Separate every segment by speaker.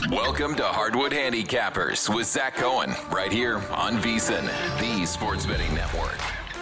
Speaker 1: Welcome to Hardwood Handicappers with Zach Cohen, right here on VSiN, the Sports Betting Network.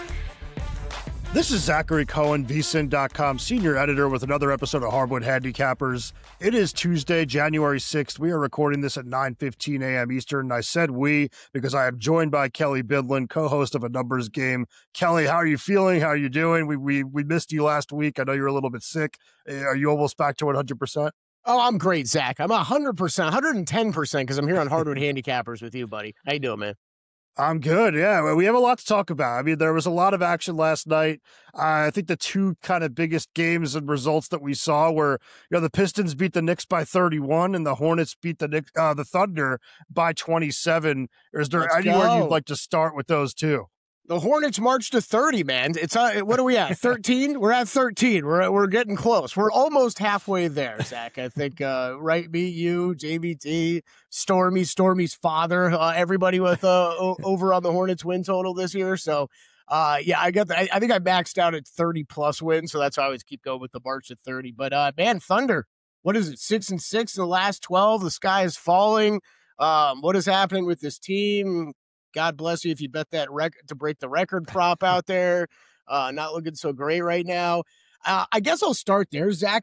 Speaker 2: This is Zachary Cohen, VSiN.com senior editor with another episode of Hardwood Handicappers. It is Tuesday, January 6th. We are recording this at 9:15 a.m. Eastern. I said we because I am joined by Kelly Bidlin, co-host of A Numbers Game. Kelly, how are you feeling? How are you doing? We missed you last week. I know you're a little bit sick. Are you almost back to 100%?
Speaker 3: Oh, I'm great, Zach. I'm 100%, 110% because I'm here on Hardwood Handicappers with you, buddy. How you doing, man?
Speaker 2: I'm good. Yeah, we have a lot to talk about. I mean, there was a lot of action last night. I think the two kind of biggest games and results that we saw were, the Pistons beat the Knicks by 31 and the Hornets beat the Thunder by 27. Is there anywhere you'd like to start with those two?
Speaker 3: The Hornets marched to 30, man. It's what are we at? 13? We're at 13. We're getting close. We're almost halfway there, Zach. I think right, me, you, JBT, Stormy's father, everybody with over on the Hornets win total this year. So I got that. I think I maxed out at 30 plus wins, so that's why I always keep going with the march at 30. But man, Thunder, what is it? 6-6 in the last 12. The sky is falling. What is happening with this team? God bless you if you bet that record to break the record prop out there. Not looking so great right now. I guess I'll start there, Zach.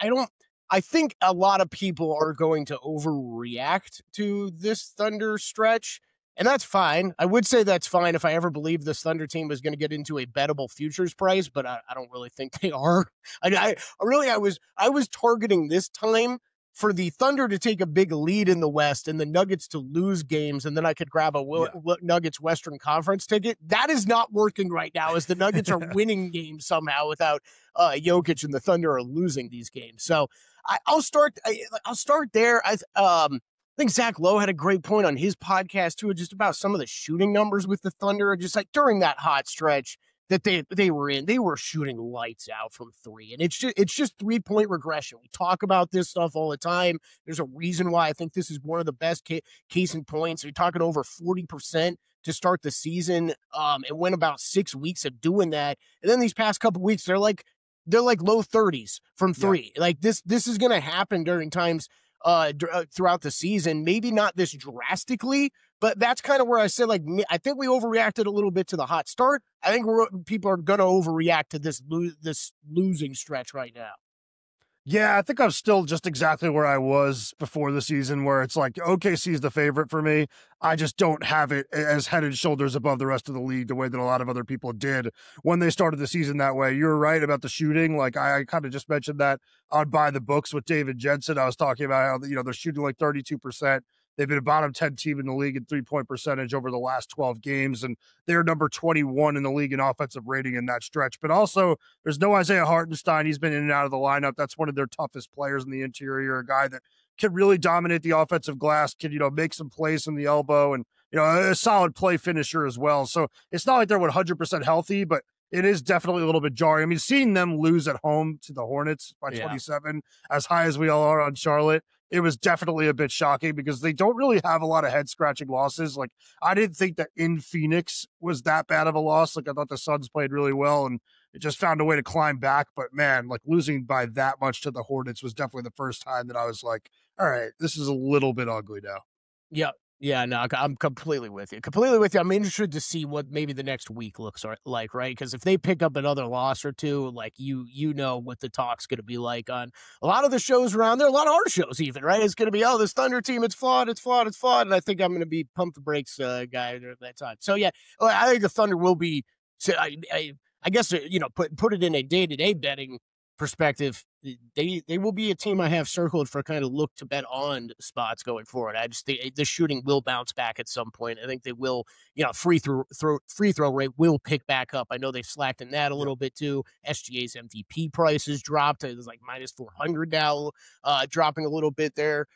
Speaker 3: I think a lot of people are going to overreact to this Thunder stretch, and that's fine. I would say that's fine if I ever believed this Thunder team was going to get into a bettable futures price, but I don't really think they are. I was targeting this time for the Thunder to take a big lead in the West and the Nuggets to lose games, and then I could grab a Nuggets Western Conference ticket. That is not working right now, as the Nuggets are winning games somehow without Jokic, and the Thunder are losing these games. So I'll start there. I think Zach Lowe had a great point on his podcast too, just about some of the shooting numbers with the Thunder, just like during that hot stretch that they were in, they were shooting lights out from three. And it's just 3-point regression. We talk about this stuff all the time. There's a reason why I think this is one of the best case in points. We're talking over 40% to start the season. It went about 6 weeks of doing that. And then these past couple weeks, they're like low 30s from three. Yeah. Like this is going to happen during times throughout the season. Maybe not this drastically, but that's kind of where I said, I think we overreacted a little bit to the hot start. I think people are going to overreact to this losing stretch right now.
Speaker 2: Yeah, I think I'm still just exactly where I was before the season, where it's like OKC is the favorite for me. I just don't have it as head and shoulders above the rest of the league the way that a lot of other people did when they started the season that way. You're right about the shooting. Like I kind of just mentioned that on By the Books with David Jensen. I was talking about how, they're shooting like 32%. They've been a bottom 10 team in the league in 3-point percentage over the last 12 games, and they're number 21 in the league in offensive rating in that stretch. But also, there's no Isaiah Hartenstein. He's been in and out of the lineup. That's one of their toughest players in the interior, a guy that can really dominate the offensive glass, can, make some plays from the elbow, and, a solid play finisher as well. So it's not like they're 100% healthy, but it is definitely a little bit jarring. I mean, seeing them lose at home to the Hornets by 27, as high as we all are on Charlotte, it was definitely a bit shocking because they don't really have a lot of head-scratching losses. Like, I didn't think that in Phoenix was that bad of a loss. Like, I thought the Suns played really well, and it just found a way to climb back. But, man, losing by that much to the Hornets was definitely the first time that I was like, all right, this is a little bit ugly now.
Speaker 3: Yeah. Yeah, no, I'm completely with you. I'm interested to see what maybe the next week looks like, right? Because if they pick up another loss or two, you know what the talk's going to be like on a lot of the shows around there, a lot of our shows even, right? It's going to be, this Thunder team, it's flawed. And I think I'm going to be pump the brakes guy at that time. So, yeah, I think the Thunder will be, I guess, put it in a day-to-day betting perspective, they will be a team I have circled for kind of look to bet on spots going forward. I just think the shooting will bounce back at some point. I think they will, free throw rate will pick back up. I know they've slacked in that a little bit too. SGA's MVP prices dropped. It was like minus 400 now, dropping a little bit there.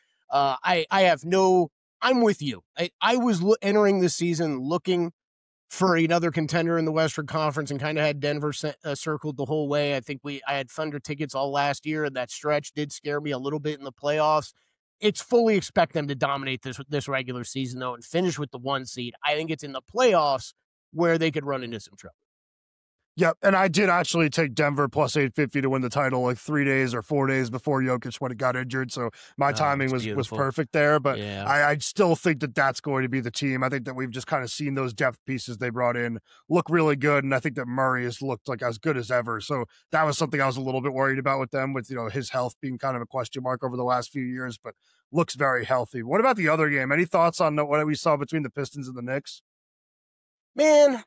Speaker 3: I'm with you. I was entering the season looking for another contender in the Western Conference and kind of had Denver circled the whole way. I think I had Thunder tickets all last year, and that stretch did scare me a little bit in the playoffs. It's fully expect them to dominate this regular season, though, and finish with the 1 seed. I think it's in the playoffs where they could run into some trouble.
Speaker 2: Yep, and I did actually take Denver plus 850 to win the title like 3 days or 4 days before Jokic when it got injured, so my timing was perfect there, but
Speaker 3: yeah.
Speaker 2: I still think that that's going to be the team. I think that we've just kind of seen those depth pieces they brought in look really good, and I think that Murray has looked like as good as ever, so that was something I was a little bit worried about with them, with his health being kind of a question mark over the last few years, but looks very healthy. What about the other game? Any thoughts on what we saw between the Pistons and the Knicks?
Speaker 3: Man,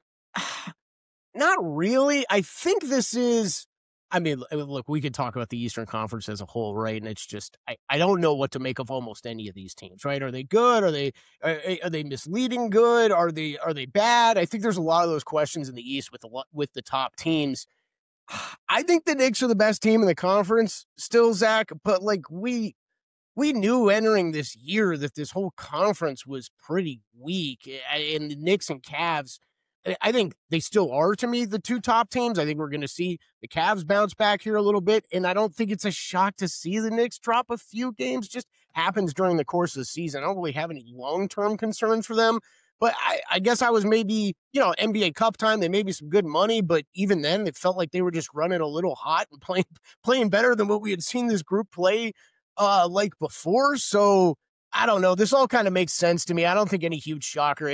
Speaker 3: not really. I think this is, I mean, look, we could talk about the Eastern Conference as a whole, right? And it's just, I don't know what to make of almost any of these teams, right? Are they good? Are they misleading good? Are they bad? I think there's a lot of those questions in the East with the top teams. I think the Knicks are the best team in the conference still, Zach, but like we knew entering this year that this whole conference was pretty weak, and the Knicks and Cavs, I think they still are, to me, the two top teams. I think we're going to see the Cavs bounce back here a little bit, and I don't think it's a shock to see the Knicks drop a few games. Just happens during the course of the season. I don't really have any long-term concerns for them, but I guess I was maybe, NBA Cup time, they made me some good money, but even then, it felt like they were just running a little hot and playing better than what we had seen this group play like before. So I don't know. This all kind of makes sense to me. I don't think any huge shocker.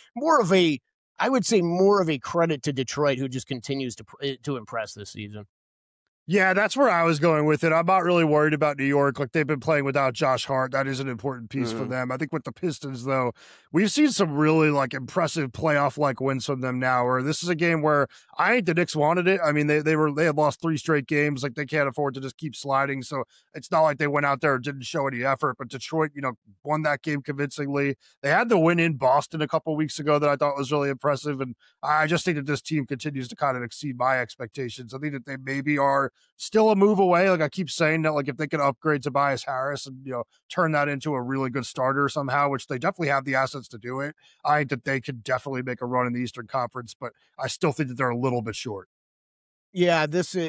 Speaker 3: I would say more of a credit to Detroit, who just continues to impress this season.
Speaker 2: Yeah, that's where I was going with it. I'm not really worried about New York. Like, they've been playing without Josh Hart. That is an important piece for them. I think with the Pistons, though, we've seen some really impressive playoff wins from them now, where this is a game where I think the Knicks wanted it. I mean, they had lost 3 straight games. They can't afford to just keep sliding. So it's not like they went out there and didn't show any effort, but Detroit, won that game convincingly. They had the win in Boston a couple weeks ago that I thought was really impressive. And I just think that this team continues to kind of exceed my expectations. I think that they maybe are still a move away. I keep saying that, if they could upgrade Tobias Harris and, turn that into a really good starter somehow, which they definitely have the assets to do it, I think that they could definitely make a run in the Eastern Conference, but I still think that they're a little bit short.
Speaker 3: Yeah,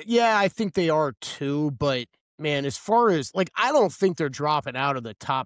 Speaker 3: I think they are too, but man, as far as I don't think they're dropping out of the top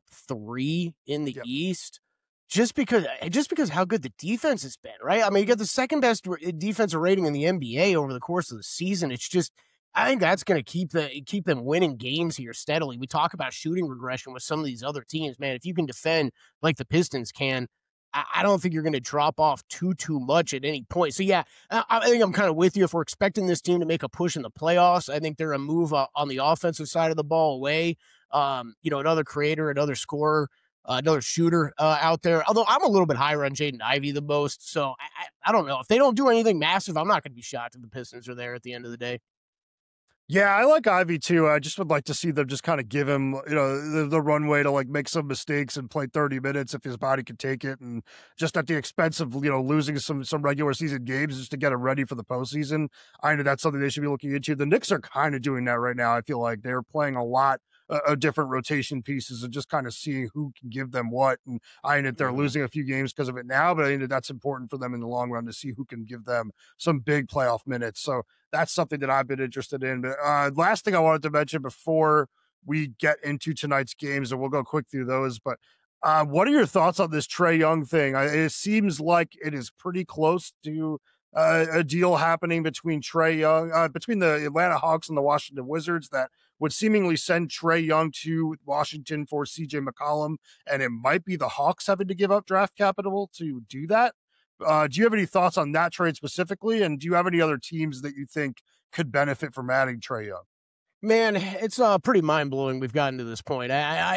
Speaker 3: 3 in the East. Just because how good the defense has been, right? I mean, you got the second best defensive rating in the NBA over the course of the season. It's just, I think that's going to keep them winning games here steadily. We talk about shooting regression with some of these other teams, man. If you can defend like the Pistons can, I don't think you're going to drop off too much at any point. So yeah, I think I'm kind of with you. If we're expecting this team to make a push in the playoffs, I think they're a move on the offensive side of the ball away. Another creator, another scorer, another shooter out there. Although I'm a little bit higher on Jaden Ivey the most, so I don't know. If they don't do anything massive, I'm not going to be shocked if the Pistons are there at the end of the day.
Speaker 2: Yeah, I like Ivy too. I just would like to see them just kind of give him, the runway to make some mistakes and play 30 minutes if his body can take it, and just at the expense of, losing some regular season games just to get him ready for the postseason. I know that's something they should be looking into. The Knicks are kind of doing that right now. I feel like they're playing a lot of different rotation pieces and just kind of seeing who can give them what. And I know they're losing a few games because of it now, but I think that's important for them in the long run to see who can give them some big playoff minutes. So that's something that I've been interested in. But last thing I wanted to mention before we get into tonight's games, and we'll go quick through those, but what are your thoughts on this Trae Young thing? It seems like it is pretty close to a deal happening between Trae Young, between the Atlanta Hawks and the Washington Wizards that would seemingly send Trae Young to Washington for CJ McCollum, and it might be the Hawks having to give up draft capital to do that. Do you have any thoughts on that trade specifically? And do you have any other teams that you think could benefit from adding Trae Young?
Speaker 3: Man, it's pretty mind-blowing we've gotten to this point.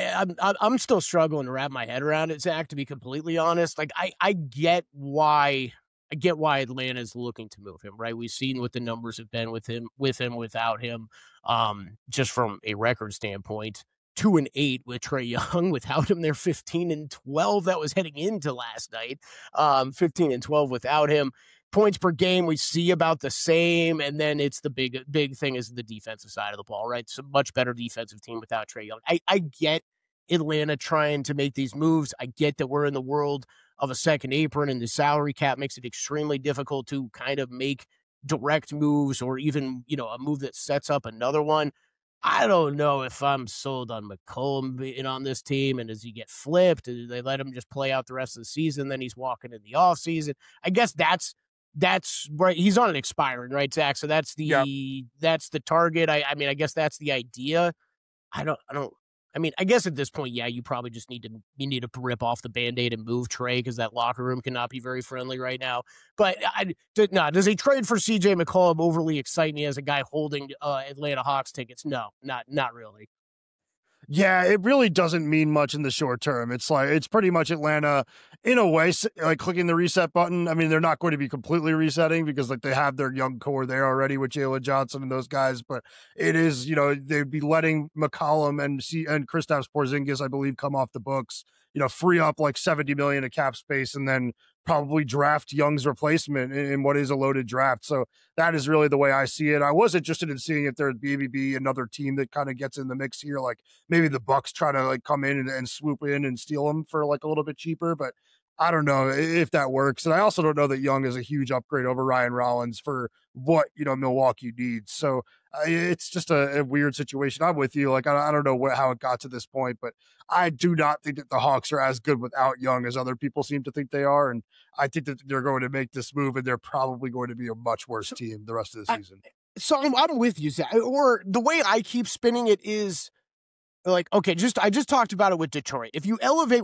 Speaker 3: I'm still struggling to wrap my head around it, Zach, to be completely honest. I get why Atlanta's looking to move him, right? We've seen what the numbers have been with him, without him. Just from a record standpoint, 2-8 with Trae Young. Without him, they're 15-12. That was heading into last night. 15-12 without him. Points per game, we see about the same. And then it's the big thing is the defensive side of the ball, right? It's a much better defensive team without Trae Young. I get Atlanta trying to make these moves. I get that we're in the world of a second apron, and the salary cap makes it extremely difficult to kind of make direct moves or even, a move that sets up another one. I don't know if I'm sold on McCollum being on this team, and does he get flipped? Do they let him just play out the rest of the season? Then he's walking in the offseason. I guess that's that's right. He's on an expiring, right, Zach? So that's the target. I mean, I guess that's the idea. I guess at this point, yeah, you probably just need to rip off the Band-Aid and move Trey, because that locker room cannot be very friendly right now. But does a trade for CJ McCollum overly excite me as a guy holding Atlanta Hawks tickets? No, not really.
Speaker 2: Yeah, it really doesn't mean much in the short term. It's pretty much Atlanta in a way, like clicking the reset button. I mean, they're not going to be completely resetting because like they have their young core there already with Jalen Johnson and those guys. But it is, they'd be letting McCollum and Kristaps Porzingis, I believe, come off the books, free up like $70 million of cap space, and then probably draft Young's replacement in what is a loaded draft. So that is really the way I see it. I was interested in seeing if there'd be another team that kind of gets in the mix here. Like maybe the Bucks try to like come in and swoop in and steal them for like a little bit cheaper, but I don't know if that works. And I also don't know that Young is a huge upgrade over Ryan Rollins for what, Milwaukee needs. So it's just a weird situation. I'm with you. Like, I don't know how it got to this point, but I do not think that the Hawks are as good without Young as other people seem to think they are. And I think that they're going to make this move, and they're probably going to be a much worse team the rest of the season.
Speaker 3: So I'm with you, Zach. Or the way I keep spinning it is, like, okay, I just talked about it with Detroit. If you elevate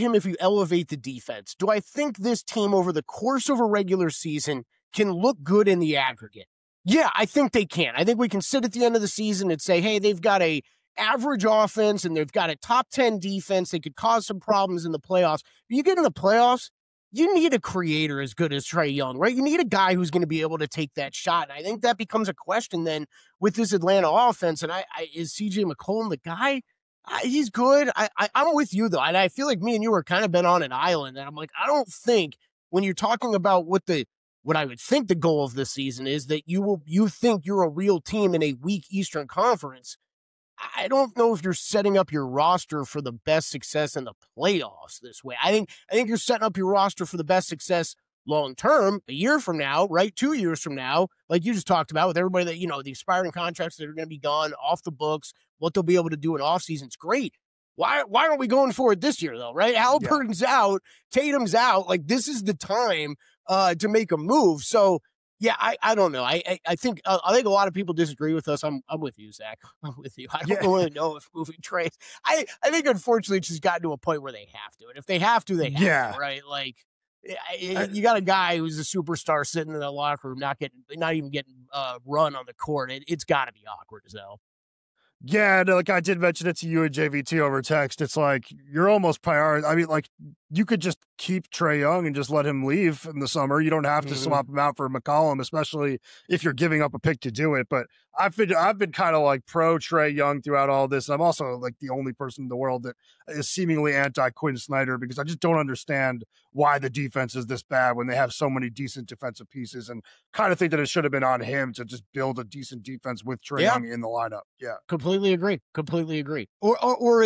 Speaker 3: the defense, do I think this team over the course of a regular season can look good in the aggregate? Yeah, I think they can. I think we can sit at the end of the season and say, hey, they've got a average offense and they've got a top 10 defense. They could cause some problems in the playoffs. But you get in the playoffs, you need a creator as good as Trae Young, right? You need a guy who's going to be able to take that shot. And I think that becomes a question then with this Atlanta offense. And is CJ McCollum the guy? He's good. I'm with you, though. And I feel like me and you are kind of been on an island. And I'm like, I don't think when you're talking about what I would think the goal of this season is, that you think you're a real team in a weak Eastern Conference. I don't know if you're setting up your roster for the best success in the playoffs this way. I think you're setting up your roster for the best success long term, a year from now, right? 2 years from now, like you just talked about with everybody that, the expiring contracts that are going to be gone off the books, what they'll be able to do in off season's great. Why aren't we going for it this year though, right? Halliburton's out, Tatum's out. Like, this is the time to make a move. So yeah, I don't know. I think a lot of people disagree with us. I'm with you, Zach. I'm with you. I don't really know if moving trades. I think unfortunately it's just gotten to a point where they have to. And if they have to, they have to, right? Like, you got a guy who's a superstar sitting in the locker room, not even getting run on the court. It's got to be awkward as hell.
Speaker 2: Yeah, like I did mention it to you and JVT over text. It's like you're almost prioritizing. I mean, like you could just keep Trae Young and just let him leave in the summer. You don't have to swap him out for McCollum, especially if you're giving up a pick to do it. But I've been kind of like pro Trae Young throughout all this. I'm also like the only person in the world that is seemingly anti Quinn Snyder, because I just don't understand why the defense is this bad when they have so many decent defensive pieces, and kind of think that it should have been on him to just build a decent defense with Trae Young in the lineup. Yeah.
Speaker 3: Completely agree. Or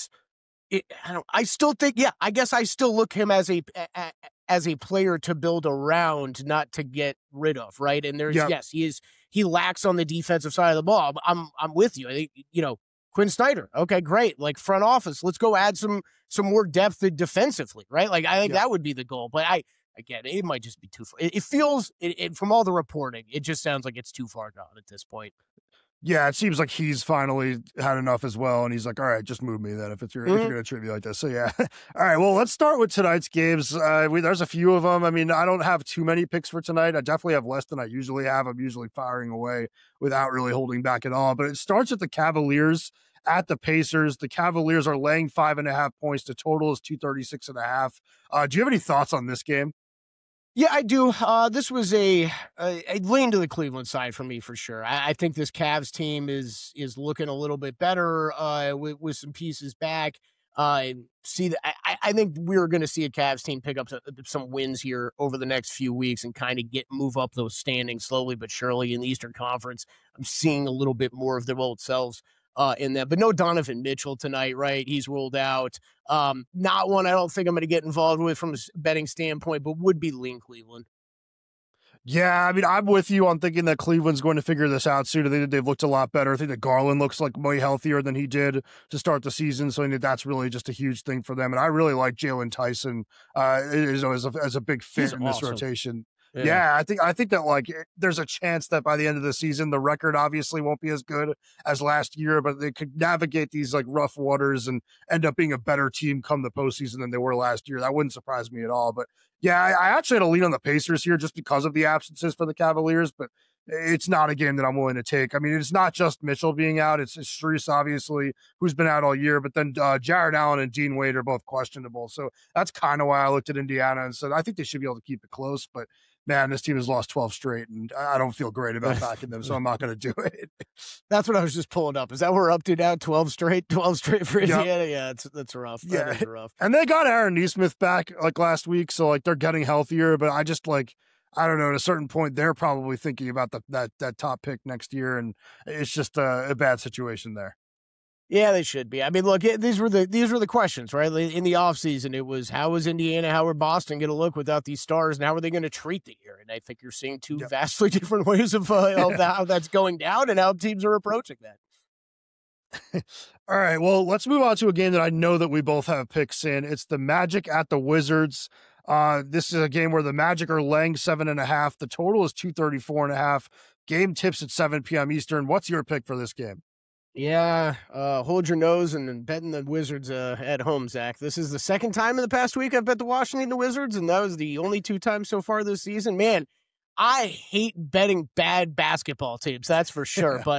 Speaker 3: I still think, I guess I still look him as a player to build around, not to get rid of, right? And there's, he lacks on the defensive side of the ball. I'm with you. I think, Quinn Snyder, okay, great. Like, front office, let's go add some more depth defensively, right? Like, I think that would be the goal. But again, it might just be too far. It feels, from all the reporting, it just sounds like it's too far gone at this point.
Speaker 2: Yeah, it seems like he's finally had enough as well, and he's like, all right, just move me then if you're going to treat me like this. So, yeah. All right, well, let's start with tonight's games. There's a few of them. I mean, I don't have too many picks for tonight. I definitely have less than I usually have. I'm usually firing away without really holding back at all. But it starts with the Cavaliers at the Pacers. The Cavaliers are laying 5.5 points. The total is 236.5. Do you have any thoughts on this game?
Speaker 3: Yeah, I do. This was a lean to the Cleveland side for me for sure. I think this Cavs team is looking a little bit better with some pieces back. I think we're going to see a Cavs team pick up some wins here over the next few weeks and kind of move up those standings slowly but surely in the Eastern Conference. I'm seeing a little bit more of their old selves in that, but no Donovan Mitchell tonight, right? He's ruled out. Not one I don't think I'm going to get involved with from a betting standpoint, but would be lean Cleveland.
Speaker 2: Yeah, I mean, I'm with you on thinking that Cleveland's going to figure this out soon. I think that they've looked a lot better. I think that Garland looks like way healthier than he did to start the season, so I think that's really just a huge thing for them. And I really like Jalen Tyson as a big fit in this rotation. Yeah, I think that like there's a chance that by the end of the season, the record obviously won't be as good as last year, but they could navigate these like rough waters and end up being a better team come the postseason than they were last year. That wouldn't surprise me at all. But yeah, I actually had to lean on the Pacers here just because of the absences for the Cavaliers, but it's not a game that I'm willing to take. I mean, it's not just Mitchell being out. It's Strus, obviously, who's been out all year, but then Jared Allen and Dean Wade are both questionable. So that's kind of why I looked at Indiana and said, I think they should be able to keep it close, but man, this team has lost 12 straight, and I don't feel great about backing them, so I'm not going to do it.
Speaker 3: That's what I was just pulling up. Is that what we're up to now? 12 straight for Indiana? Yep. Yeah, that's rough.
Speaker 2: Yeah.
Speaker 3: That is rough.
Speaker 2: And they got Aaron Nesmith back like last week, so like they're getting healthier, but I just like, I don't know, at a certain point, they're probably thinking about that top pick next year, and it's just a bad situation there.
Speaker 3: Yeah, they should be. I mean, look, these were the questions, right? In the offseason, it was how was Indiana, how are Boston going to look without these stars, and how are they going to treat the year? And I think you're seeing two vastly different ways of how that's going down and how teams are approaching that.
Speaker 2: All right, well, let's move on to a game that I know that we both have picks in. It's the Magic at the Wizards. This is a game where the Magic are laying 7.5. The total is 234.5. Game tips at 7 p.m. Eastern. What's your pick for this game?
Speaker 3: Yeah, hold your nose and betting the Wizards at home, Zach. This is the second time in the past week I've bet the Washington Wizards, and that was the only 2 times so far this season. Man, I hate betting bad basketball teams, that's for sure. But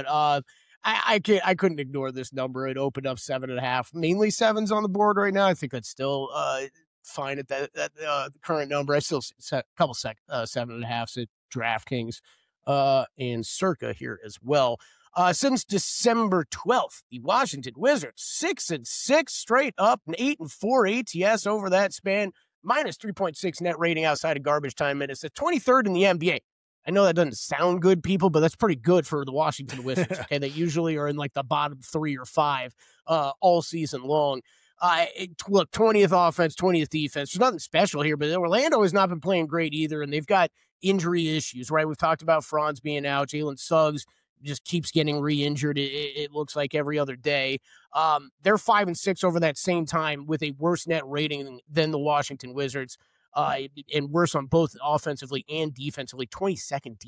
Speaker 3: I couldn't ignore this number. It opened up 7.5. Mainly 7s on the board right now. I think that's still fine at that current number. I still set a couple 7.5s at DraftKings and Circa here as well. Since December 12th, the Washington Wizards 6-6 straight up, and 8-4 ATS over that span, minus 3.6 net rating outside of garbage time minutes. That's 23rd in the NBA. I know that doesn't sound good, people, but that's pretty good for the Washington Wizards. Okay, they usually are in like the bottom 3 or 5 all season long. Look, 20th offense, 20th defense. There's nothing special here, but Orlando has not been playing great either, and they've got injury issues, right? We've talked about Franz being out, Jalen Suggs just keeps getting re-injured. It looks like every other day. They're 5-6 over that same time with a worse net rating than the Washington Wizards, and worse on both offensively and defensively. 22nd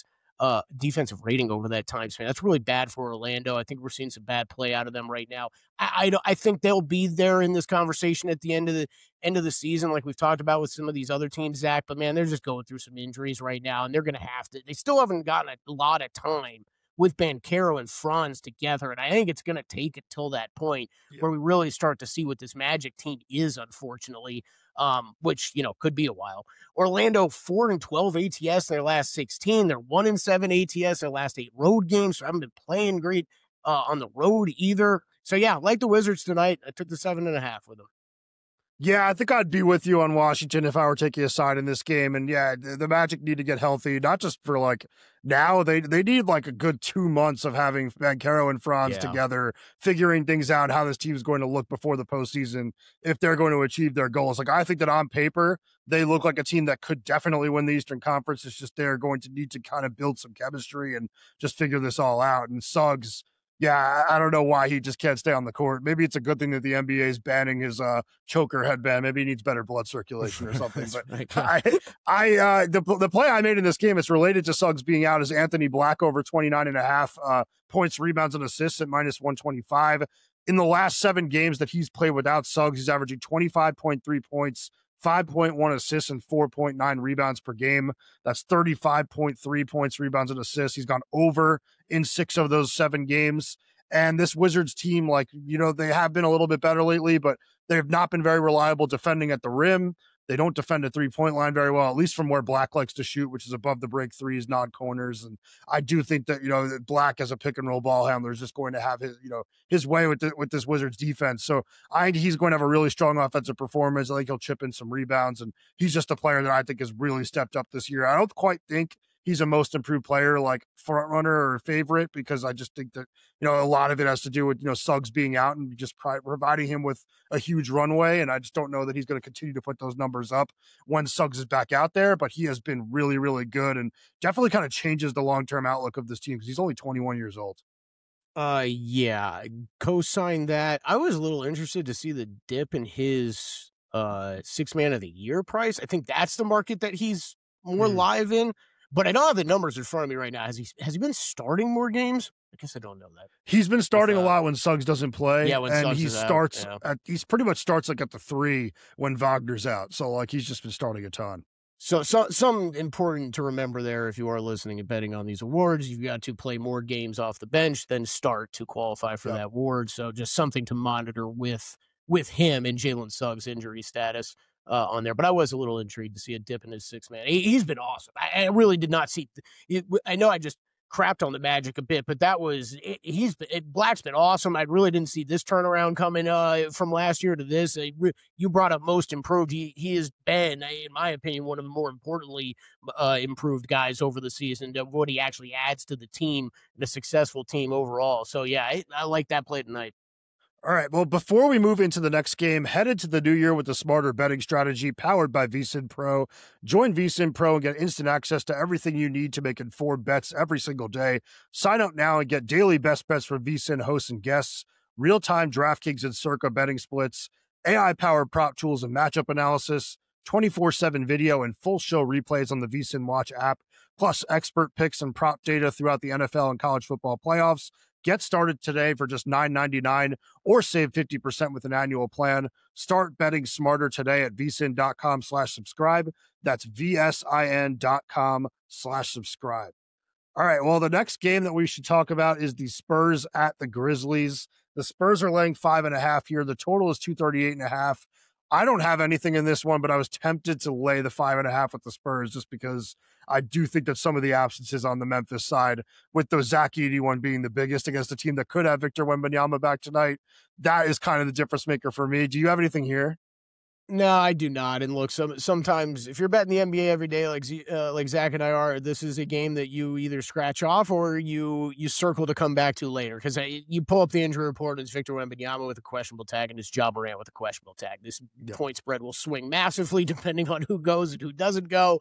Speaker 3: defensive rating over that time span. That's really bad for Orlando. I think we're seeing some bad play out of them right now. I think they'll be there in this conversation at the end of the season, like we've talked about with some of these other teams, Zach. But man, they're just going through some injuries right now, and they're going to have to. They still haven't gotten a lot of time with Banchero and Franz together. And I think it's going to take until that point where we really start to see what this Magic team is, unfortunately, which, could be a while. Orlando 4-12 ATS their last 16. They're 1-7 ATS their last 8 road games. So I haven't been playing great on the road either. So yeah, like the Wizards tonight, I took the 7.5 with them.
Speaker 2: Yeah, I think I'd be with you on Washington if I were taking a side in this game. And yeah, the Magic need to get healthy, not just for like now. They need like a good 2 months of having Banchero and Franz together, figuring things out, how this team is going to look before the postseason, if they're going to achieve their goals. Like, I think that on paper, they look like a team that could definitely win the Eastern Conference. It's just they're going to need to kind of build some chemistry and just figure this all out. And Suggs, yeah, I don't know why he just can't stay on the court. Maybe it's a good thing that the NBA is banning his choker headband. Maybe he needs better blood circulation or something. But the play I made in this game is related to Suggs being out is Anthony Black over 29.5 points, rebounds, and assists at minus 125. In the last 7 games that he's played without Suggs, he's averaging 25.3 points, 5.1 assists, and 4.9 rebounds per game. That's 35.3 points, rebounds, and assists. He's gone over in 6 of those 7 games. And this Wizards team, they have been a little bit better lately, but they have not been very reliable defending at the rim. They don't defend a 3-point line very well, at least from where Black likes to shoot, which is above the break threes, not corners. And I do think that, that Black as a pick and roll ball handler is just going to have his way with this Wizards defense. So I think he's going to have a really strong offensive performance. I think he'll chip in some rebounds, and he's just a player that I think has really stepped up this year. I don't quite think he's a most improved player, like front runner or favorite, because I just think that, a lot of it has to do with, Suggs being out and just providing him with a huge runway. And I just don't know that he's going to continue to put those numbers up when Suggs is back out there, but he has been really, really good and definitely kind of changes the long-term outlook of this team because he's only 21 years old.
Speaker 3: Yeah, co-sign that. I was a little interested to see the dip in his 6 man of the year price. I think that's the market that he's more live in, but I don't have the numbers in front of me right now. Has he been starting more games? I guess I don't know that.
Speaker 2: He's been starting a lot when Suggs doesn't play.
Speaker 3: Yeah, when Suggs is
Speaker 2: starts
Speaker 3: out,
Speaker 2: he's pretty much starts like at the 3 when Wagner's out. So like he's just been starting a ton.
Speaker 3: So some important to remember there if you are listening and betting on these awards, you've got to play more games off the bench than start to qualify for that award. So just something to monitor with him and Jalen Suggs' injury status on there. But I was a little intrigued to see a dip in his 6-man. He's been awesome. I really did not see I know I just crapped on the Magic a bit, but that was Black's been awesome. I really didn't see this turnaround coming from last year to this. You brought up most improved. He has been, in my opinion, one of the more importantly improved guys over the season. What he actually adds to the team and a successful team overall. So yeah, I like that play tonight.
Speaker 2: All right. Well, before we move into the next game, headed to the new year with a smarter betting strategy powered by VSiN Pro. Join VSiN Pro and get instant access to everything you need to make informed bets every single day. Sign up now and get daily best bets from VSiN hosts and guests, real-time DraftKings and Circa betting splits, AI-powered prop tools and matchup analysis, 24/7 video and full show replays on the VSiN Watch app, plus expert picks and prop data throughout the NFL and college football playoffs. Get started today for just $9.99 or save 50% with an annual plan. Start betting smarter today at vsin.com/subscribe. That's vsin.com/subscribe. All right. Well, the next game that we should talk about is the Spurs at the Grizzlies. The Spurs are laying 5.5 here. The total is 238.5. I don't have anything in this one, but I was tempted to lay the 5.5 with the Spurs just because I do think that some of the absences on the Memphis side, with the Zach Edey one being the biggest against a team that could have Victor Wembanyama back tonight, that is kind of the difference maker for me. Do you have anything here?
Speaker 3: No, I do not. And look, sometimes if you're betting the NBA every day, like Zach and I are, this is a game that you either scratch off or you circle to come back to later. Because you pull up the injury report, it's Victor Wembanyama with a questionable tag and it's Ja Morant with a questionable tag. This point spread will swing massively depending on who goes and who doesn't go.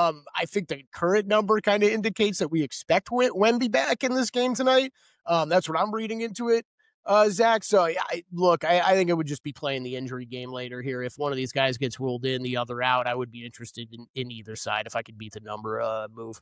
Speaker 3: I think the current number kind of indicates that we expect Wemby back in this game tonight. That's what I'm reading into it. Zach, so I think it would just be playing the injury game later here. If one of these guys gets ruled in, the other out, I would be interested in either side if I could beat the number move.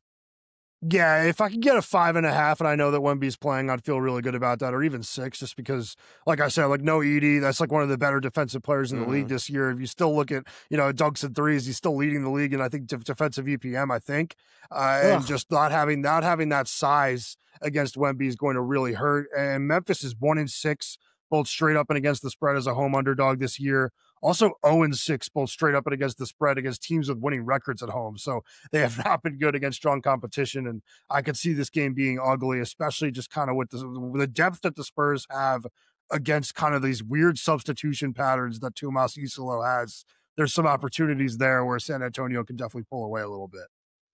Speaker 2: Yeah, if I could get a 5.5 and I know that Wemby's playing, I'd feel really good about that, or even 6, just because, like I said, like no Edey, that's like one of the better defensive players in the league this year. If you still look at, dunks and threes, he's still leading the league in, I think, defensive EPM, I think. And just not having that size against Wemby is going to really hurt. And Memphis is 1-6, both straight up and against the spread as a home underdog this year. Also 0-6, both straight up and against the spread against teams with winning records at home. So they have not been good against strong competition. And I could see this game being ugly, especially just kind of with the depth that the Spurs have against kind of these weird substitution patterns that Tomas Isolo has. There's some opportunities there where San Antonio can definitely pull away a little bit.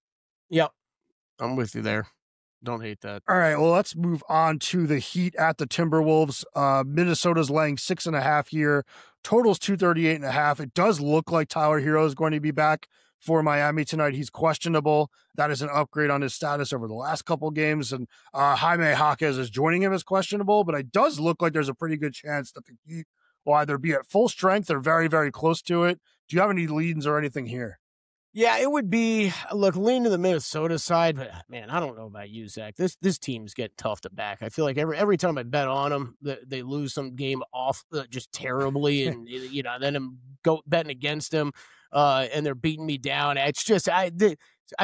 Speaker 3: Yep. I'm with you there. Don't hate that.
Speaker 2: All right, well, let's move on to the Heat at the Timberwolves. Minnesota's laying 6.5 here. Total's 238.5. It does look like Tyler Hero is going to be back for Miami tonight. He's questionable. That is an upgrade on his status over the last couple games. And Jaime Jaquez is joining him as questionable, but it does look like there's a pretty good chance that the Heat will either be at full strength or very, very close to it. Do you have any leads or anything here?
Speaker 3: Yeah, it would be, lean to the Minnesota side, but man, I don't know about you, Zach. This team's getting tough to back. I feel like every time I bet on them, they lose some game off just terribly, and then I'm betting against them, and they're beating me down. It's just, they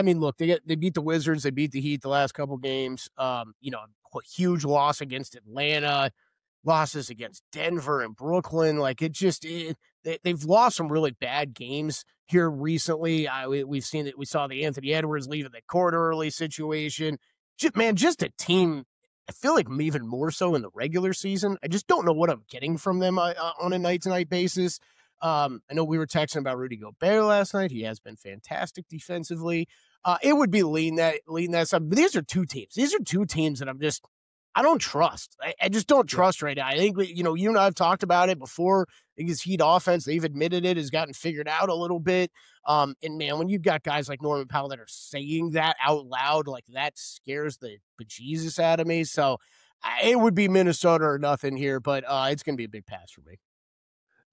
Speaker 3: beat the Wizards, they beat the Heat the last couple games. A huge loss against Atlanta, losses against Denver and Brooklyn. Like they've lost some really bad games here recently. We've seen that. We saw the Anthony Edwards leaving the court early situation. Just a team. I feel like even more so in the regular season. I just don't know what I'm getting from them on a night-to-night basis. I know we were texting about Rudy Gobert last night. He has been fantastic defensively. It would be lean that side. But these are two teams. These are two teams that I don't trust. I just don't trust right now. I think, you and I have talked about it before. I think his Heat offense, they've admitted it, has gotten figured out a little bit. And man, when you've got guys like Norman Powell that are saying that out loud, like that scares the bejesus out of me. So it would be Minnesota or nothing here, but it's going to be a big pass for me.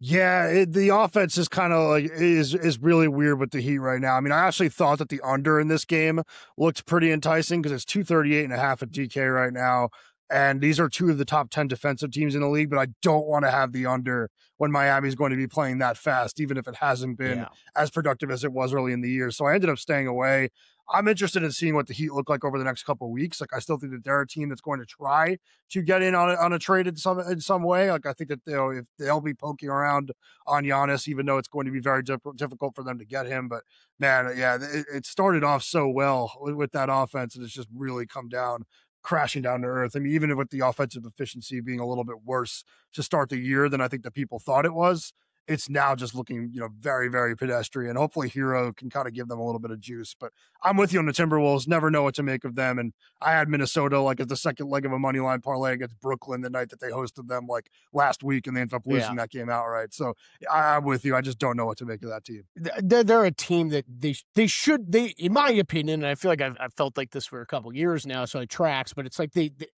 Speaker 2: Yeah, the offense is kind of like is really weird with the Heat right now. I mean, I actually thought that the under in this game looked pretty enticing because it's 238.5 at DK right now. And these are two of the top 10 defensive teams in the league, but I don't want to have the under when Miami's going to be playing that fast, even if it hasn't been as productive as it was early in the year. So I ended up staying away. I'm interested in seeing what the Heat look like over the next couple of weeks. Like, I still think that they're a team that's going to try to get in on a trade in some way. Like, I think that if they'll be poking around on Giannis, even though it's going to be very difficult for them to get him. But man, yeah, it started off so well with that offense, and it's just really come down, crashing down to earth. I mean, even with the offensive efficiency being a little bit worse to start the year than I think the people thought it was, it's now just looking, very, very pedestrian. Hopefully Hero can kind of give them a little bit of juice, but I'm with you on the Timberwolves. Never know what to make of them. And I had Minnesota like as the second leg of a money line parlay against Brooklyn the night that they hosted them like last week, and they ended up losing that game outright. So I'm with you. I just don't know what to make of that team.
Speaker 3: They're a team that they should, in my opinion, and I feel like I've felt like this for a couple years now, so it tracks, but it's like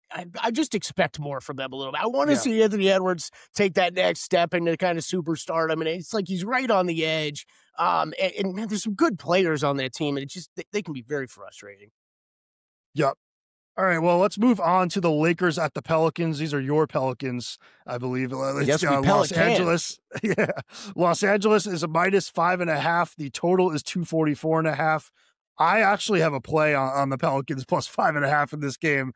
Speaker 3: I just expect more from them a little bit. I want to see Anthony Edwards take that next step into kind of superstardom. I mean, it's like he's right on the edge. And man, there's some good players on that team, and it's just they can be very frustrating.
Speaker 2: Yep. All right, well, let's move on to the Lakers at the Pelicans. These are your Pelicans, I believe.
Speaker 3: Yes,
Speaker 2: Los Angeles. Yeah, Los Angeles is a -5.5. The total is 244.5. I actually have a play on the Pelicans plus 5.5 in this game.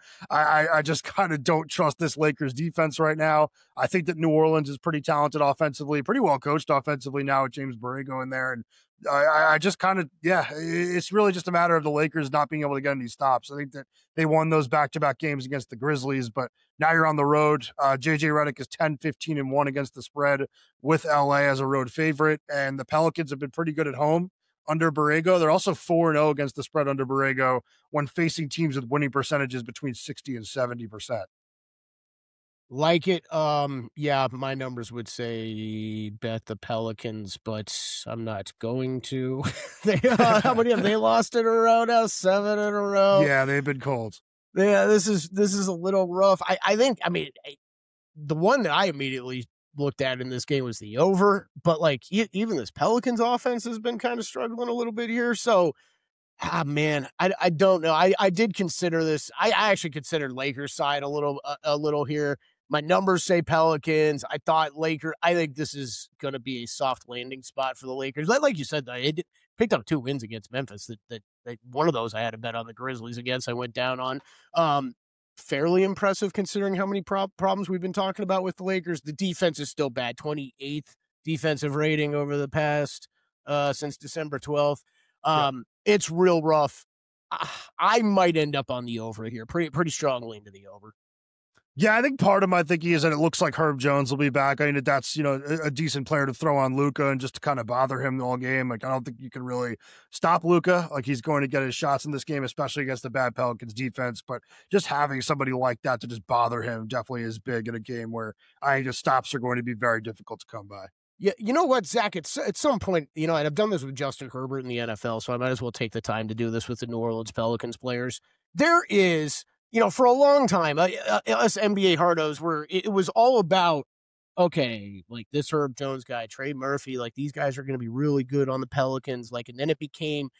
Speaker 2: I just kind of don't trust this Lakers defense right now. I think that New Orleans is pretty talented offensively, pretty well coached offensively now with James Borrego in there. And I just kind of, it's really just a matter of the Lakers not being able to get any stops. I think that they won those back-to-back games against the Grizzlies, but now you're on the road. JJ Redick is 10-15-1 against the spread with LA as a road favorite. And the Pelicans have been pretty good at home under Borrego. They're also 4-0 against the spread under Borrego when facing teams with winning percentages between 60 and 70%.
Speaker 3: Like it. My numbers would say bet the Pelicans, but I'm not going to. How many have they lost in a row now? 7 in a row.
Speaker 2: Yeah, they've been cold.
Speaker 3: Yeah, this is a little rough. I think, the one that I immediately looked at in this game was the over, but like even this Pelicans offense has been kind of struggling a little bit here. So, man, I don't know. I did consider this. I actually considered Lakers side a little here. My numbers say Pelicans. I think this is going to be a soft landing spot for the Lakers. Like you said, it picked up 2 wins against Memphis. That one of those I had a bet on the Grizzlies against. I went down on. Fairly impressive considering how many problems we've been talking about with the Lakers. The defense is still bad. 28th defensive rating over the past since December 12th. It's real rough. I might end up on the over here. Pretty strongly into the over.
Speaker 2: Yeah, I think part of my thinking is that it looks like Herb Jones will be back. I mean, that's, a decent player to throw on Luka and just to kind of bother him all game. Like, I don't think you can really stop Luka. Like, he's going to get his shots in this game, especially against the bad Pelicans defense. But just having somebody like that to just bother him definitely is big in a game where I think just stops are going to be very difficult to come by.
Speaker 3: Yeah, you know what, Zach? At some point, and I've done this with Justin Herbert in the NFL, so I might as well take the time to do this with the New Orleans Pelicans players. There is, for a long time, us NBA hardos it was all about, okay, like this Herb Jones guy, Trey Murphy, like these guys are going to be really good on the Pelicans. Like, and then it became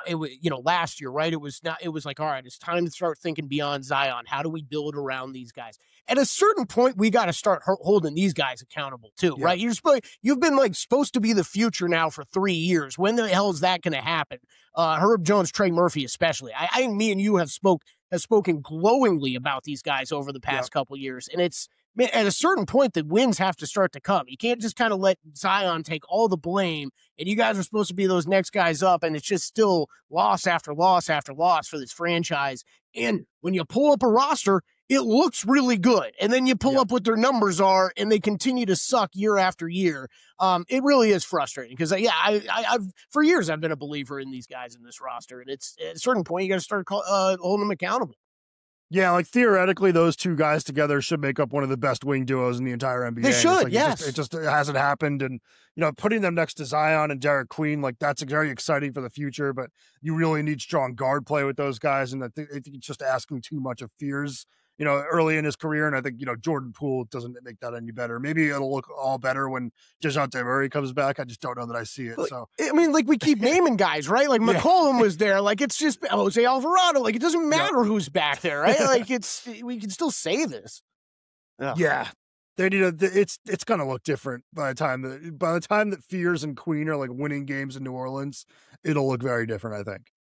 Speaker 3: last year, right? It was like, all right, it's time to start thinking beyond Zion. How do we build around these guys? At a certain point, we got to start holding these guys accountable too, right? You've been like supposed to be the future now for 3 years. When the hell is that going to happen? Herb Jones, Trey Murphy, especially. Me and you have spoken glowingly about these guys over the past couple years, and it's. Man, at a certain point, the wins have to start to come. You can't just kind of let Zion take all the blame, and you guys are supposed to be those next guys up, and it's just still loss after loss after loss for this franchise. And when you pull up a roster, it looks really good. And then you pull up what their numbers are, and they continue to suck year after year. It really is frustrating because, I've for years I've been a believer in these guys in this roster, and it's at a certain point you got to start holding them accountable.
Speaker 2: Yeah, like theoretically, those two guys together should make up one of the best wing duos in the entire NBA.
Speaker 3: They should, yes.
Speaker 2: It just hasn't happened. And, putting them next to Zion and Derek Queen, like that's very exciting for the future, but you really need strong guard play with those guys. And I think it's just asking too much of Fears early in his career. And I think, Jordan Poole doesn't make that any better. Maybe it'll look all better when DeJounte Murray comes back. I just don't know that I see it. So,
Speaker 3: we keep naming guys, right? Like McCollum was there. Like, it's just Jose Alvarado. Like, it doesn't matter who's back there, right? Like, we can still say this.
Speaker 2: Ugh. Yeah. They need it's going to look different by the time that Fears and Queen are like winning games in New Orleans. It'll look very different, I think.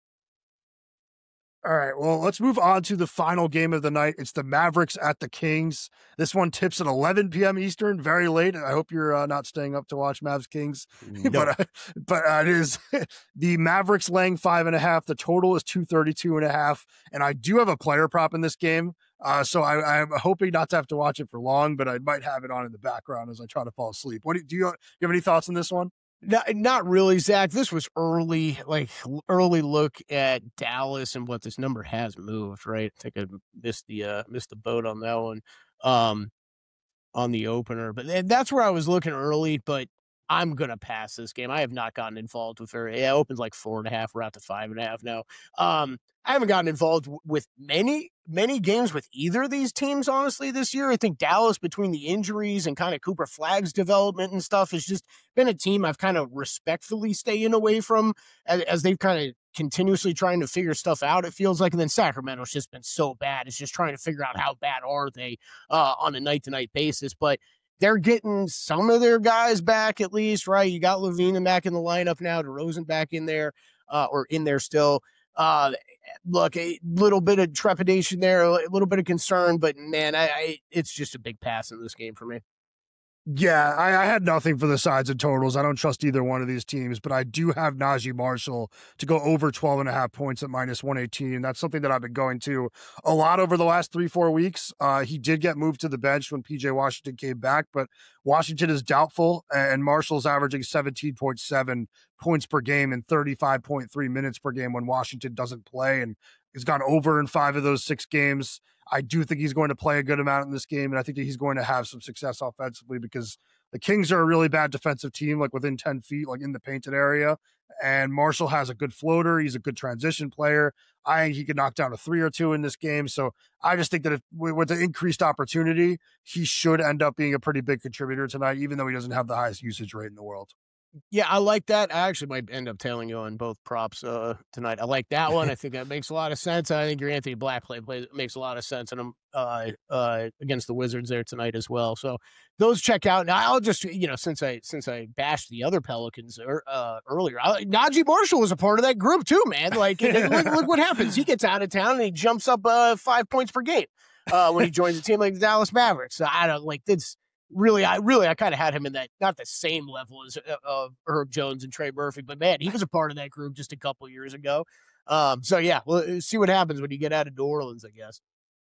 Speaker 2: All right, well, let's move on to the final game of the night. It's the Mavericks at the Kings. This one tips at 11 p.m. Eastern, very late. I hope you're not staying up to watch Mavs Kings. No. but it is the Mavericks laying 5.5. The total is 232.5. And I do have a player prop in this game. So I'm hoping not to have to watch it for long, but I might have it on in the background as I try to fall asleep. Do you have any thoughts on this one?
Speaker 3: Not really, Zach. This was early look at Dallas and what this number has moved, right? I think I missed the boat on that one on the opener. But that's where I was looking early, but I'm going to pass this game. I have not gotten involved with her. Yeah, it opens like 4.5. We're out to 5.5 now. I haven't gotten involved with many games with either of these teams, honestly, this year. I think Dallas, between the injuries and kind of Cooper Flagg's development and stuff, has just been a team I've kind of respectfully staying away from as they've kind of continuously trying to figure stuff out, it feels like. And then Sacramento's just been so bad. It's just trying to figure out how bad are they on a night-to-night basis. But they're getting some of their guys back at least, right? You got Levine back in the lineup now, DeRozan back in there, or in there still. Look, a little bit of trepidation there, a little bit of concern, but man, it's just a big pass in this game for me.
Speaker 2: Yeah, I had nothing for the sides and totals. I don't trust either one of these teams, but I do have Najee Marshall to go over 12.5 points at -118. That's something that I've been going to a lot over the last 3-4 weeks. He did get moved to the bench when PJ Washington came back, but Washington is doubtful, and Marshall's averaging 17.7 points per game and 35.3 minutes per game when Washington doesn't play, and he's gone over in 5 of those 6 games. I do think he's going to play a good amount in this game, and I think that he's going to have some success offensively because the Kings are a really bad defensive team, like within 10 feet, like in the painted area. And Marshall has a good floater. He's a good transition player. I think he could knock down a 3 or 2 in this game. So I just think that with the increased opportunity, he should end up being a pretty big contributor tonight, even though he doesn't have the highest usage rate in the world.
Speaker 3: Yeah, I like that. I actually might end up tailing you on both props tonight. I like that one. I think that makes a lot of sense. I think your Anthony Black play makes a lot of sense, and I'm against the Wizards there tonight as well. So those check out. Now I'll just since I bashed the other Pelicans earlier, Najee Marshall was a part of that group too, man. Like look what happens. He gets out of town and he jumps up 5 points per game when he joins a team like the Dallas Mavericks. So I don't like this. Really, I kind of had him in that, not the same level as Herb Jones and Trey Murphy, but man, he was a part of that group just a couple years ago. So yeah, we'll see what happens when you get out of New Orleans, I guess.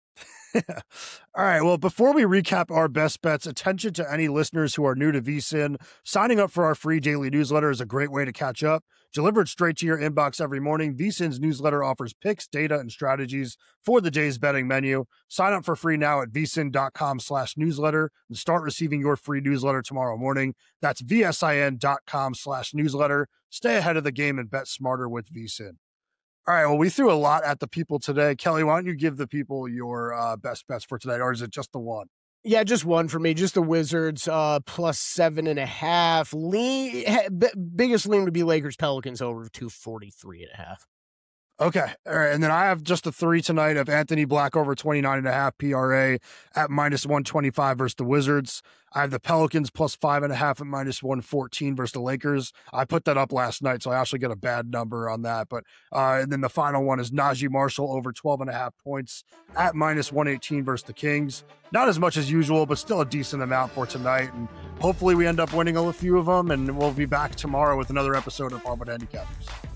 Speaker 2: All right. Well, before we recap our best bets, attention to any listeners who are new to VSiN. Signing up for our free daily newsletter is a great way to catch up. Delivered straight to your inbox every morning, VSiN's newsletter offers picks, data, and strategies for the day's betting menu. Sign up for free now at vsin.com/newsletter and start receiving your free newsletter tomorrow morning. That's vsin.com/newsletter. Stay ahead of the game and bet smarter with VSiN. All right, well, we threw a lot at the people today. Kelly, why don't you give the people your best bets for tonight, or is it just the one?
Speaker 3: Yeah, just one for me. Just the Wizards, plus 7.5. Biggest lean would be Lakers Pelicans over 243.5.
Speaker 2: Okay. All right. And then I have just the 3 tonight of Anthony Black over 29.5 PRA at -125 versus the Wizards. I have the Pelicans plus 5.5 at -114 versus the Lakers. I put that up last night, so I actually get a bad number on that. But and then the final one is Najee Marshall over 12.5 points at -118 versus the Kings. Not as much as usual, but still a decent amount for tonight. And hopefully we end up winning a few of them, and we'll be back tomorrow with another episode of Hardwood Handicappers.